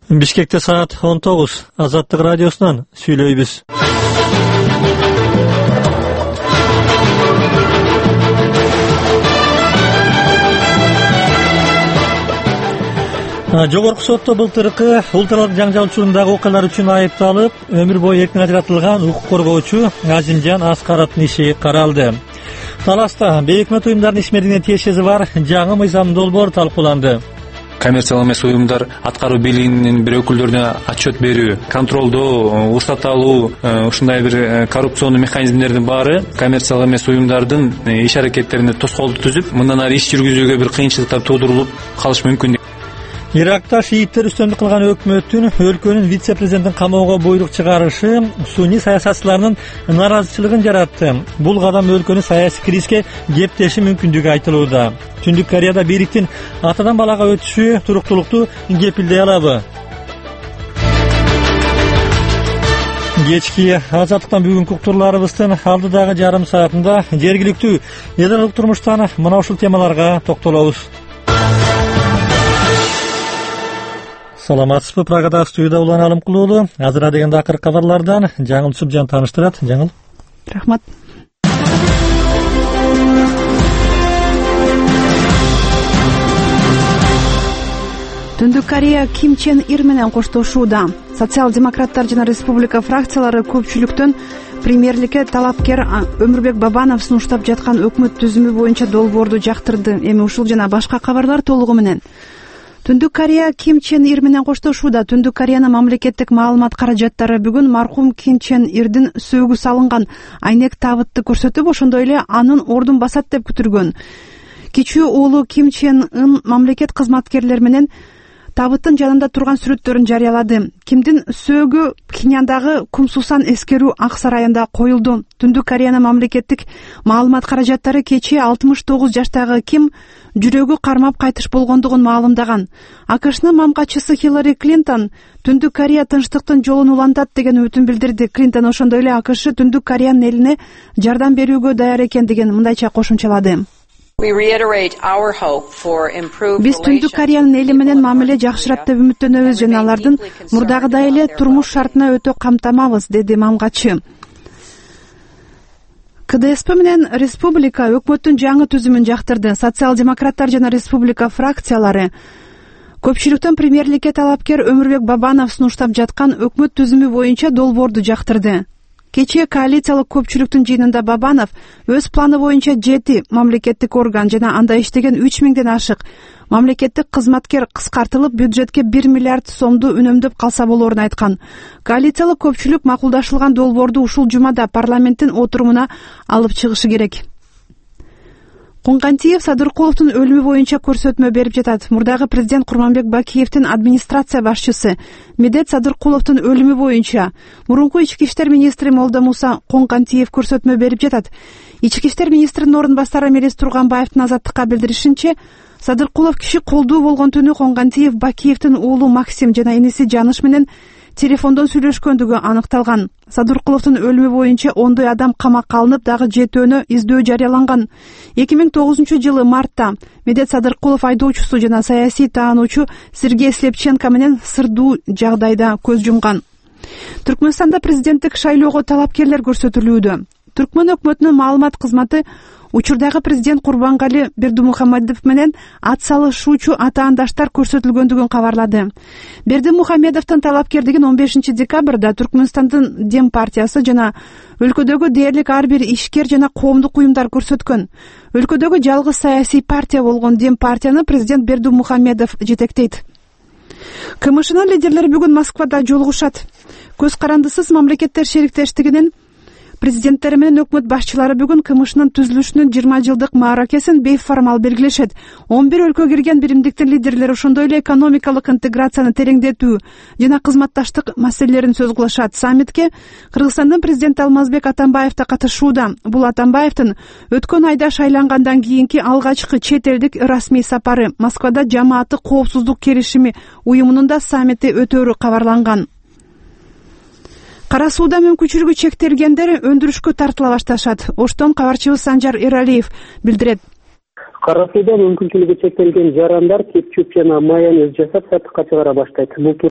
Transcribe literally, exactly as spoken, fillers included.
Бишкекте саат он тогуз. Азаттык радиосунан сүйлөйбүз. Жогорку сотто былтыркы ултралык жаңжал учурундагы окуялар үчүн айыпталып, өмүр бою эркин ажыратылган укук коргоочу Азимжан Аскаровдун иши каралды. Таласта бейөкмөт уюмдардын ишмердигине тиешеси бар жаңы мыйзам долбоор талкууланды. Коммерциялык эмес уюмдар аткаруу бийлигинин бир өкүлдөрүнө отчет берүү, контролдоо, уруксат алуу, ушундай бир коррупционный механизмдердин баары коммерциялык эмес уюмдардын иш аракеттерине тоскоолдук түзүп, мындан ары иш жүргүзүүгө бир кыйынчылыктар туудурулуп калышы мүмкүн. Иракта шииттер үстөмдүк кылган өкмөттүн өлкөнүн вице-президентин камоого буйрук чыгарышы сунний саясатчылардын нааразычылыгын жаратты. Бул кадам өлкөнүн саясий кризиске кептеши мүмкүндүгү айтылууда. Түндүк Кореяда бийликтин атадан балага өтүшү туруктуулукту кепилдей алабы? Кечки азаттыктан бүгүнкү уктурларыбыздын алдыдагы жарым саатында жергиликтүү эл аралык турмуштан мына ушул темаларга токтолобуз. Саламатсызбы, Прагада студияда Улан Алымкулуулу. Азыр дегенде акыркы кабарлардан Жаңыл Субжан тааныштырат. Жаңыл. Рахмат. Түндүк Корея Ким Чен Ир менен коштошууда. Социал-демократтар жана республика фракциялары көпчүлүктөн премьерликке талапкер Өмүрбек Бабанов сунуштап жаткан өкмөт түзүмү боюнча долбоорду жактырды. Эми ушул жана башка кабарлар толугу менен. Түндүк Корея Ким Чен Ир менен коштошууда. Түндүк Кореянын мамлекеттик маалымат каражаттары бүгүн маркум Ким Чен Ирдин сөөгү салынган айнек табытты көрсөтүп, ошондой эле анын ордун басат деп күтүлгөн. Кичүү уулу Ким Чен Ын мамлекет кызматкерлери менен табыттын жанында турган сүрөттөрүн жарыялады. Кимдин сөөгү Пхеньяндагы Кумсусан эскерүү ак сарайында коюлду. Түндүк Кореянын мамлекеттик маалымат каражаттары кечээ алтымыш тогуз жаштагы Ким жүрөгү кармап кайтыш болгондугун маалымдаган. АКШнын мамгатчысы Хиллари Клинтон Түндүк Корея тынчтыктын жолун улантат деген үмүтүн билдирди. Клинтон ошондой эле АКШ Түндүк Кореянын элине жардам берүүгө даяр экендигин мындайча кошумчалады. Биз Түндүк Кореянын эли менен мамиле жакшырат деп үмүттөнөбүз жана алардын мурдагыдай эле турмуш шартына өтө камтамабыз, деди мамгатчы. КДСП менен республика өкмөттүн жаңы түзүмүн жактырды. Социал-демократтар жана республика фракциялары көпчүлүктөн премьерликке талапкер Өмүрбек Бабанов сунуштап жаткан өкмөт түзүмү боюнча долбоорду жактырды. Кечээ коалициялык көпчүлүктүн жыйынында Бабанов өз планы боюнча жети мамлекеттик орган жана анда иштеген үч миңден ашык мамлекеттик кызматкер кыскартылып, бюджетке бир миллиард сомду үнөмдөп калса болоорун айткан. Коалициялык көпчүлүк макулдашылган долбоорду ушул жумада парламенттин отурумуна алып чыгышы керек. Кунгантиев Садыркуловдун өлүмү боюнча көрсөтмө берип жатат. Мурдагы президент Курманбек Бакиевдин администрация башчысы Медет Садыркуловдун өлүмү боюнча мурунку ички иштер министри Молда Муса Кунгантиев көрсөтмө берип жатат. Ички иштер министринин орун басары Мелис Турганбаевдин азаттыкка билдиришинче, Садыркулов киши колдуу болгон түнү Кунгантиев Бакиевдин уулу Максим жана иниси Жаныш менен телефондон сүйлөшкөндүгү аныкталган. Садыркуловдун өлүмү боюнча ондой адам камакка алынып, дагы жетөөнө издөө жарыяланган. эки миң тогузунчу жылы мартта Медет Садыркулов айдоочусу жана саясий таануучу Сергей Слепченко менен сырдуу жагдайда көз жумган. Түркмөнстанда президенттик шайлоого талапкерлер көрсөтүлүүдө. Түркмөн өкмөтүнүн маалымат кызматы учурдагы президент Курбангали Бердимухамедов менен ат салышуучу атаандаштар көрсөтүлгөндүгүн кабарлады. Бердимухамедовдун талапкердигин он бешинчи декабрда Түркмөнстандын Дем партиясы жана өлкөдөгү дээрлик ар бир ишкер жана коомдук уюмдар көрсөткөн. Өлкөдөгү жалгыз саясий партия болгон Дем партияны президент Бердимухамедов жетектейт. КМШнын лидерлери бүгүн Москвада жолугушат. Көз карандысыз мамлекеттер шериктештигинин президенттери менен өкмөт башчылары бүгүн КМШнын түзүлүшүнүн жыйырма жылдык мааракесин бейформал белгилешет. он бир өлкө кирген биримдиктин лидерлери ошондой эле экономикалык интеграцияны тереңдетүү жана кызматташтык маселелерин сөз кылышат. Саммитке Кыргызстандын президенти Алмазбек Атамбаев да катышууда. Бул Атамбаевдин өткөн айда шайлангандан кийинки алгачкы чет элдик расмий сапары. Москвада жамааттык коопсуздук келишими уюмунун да саммити өтөөрү кабарланган. Кара сууда мүмкүнчүлүгү чектелгендер өндүрүшкө тартыла башташат. Оштон кабарчыбыз Санжар Эралиев билдирет. Кара сууда мүмкүнчүлүгү чектелген жарандар кепчүп жана майонез жасап сатыкка чыгара баштайт. Бул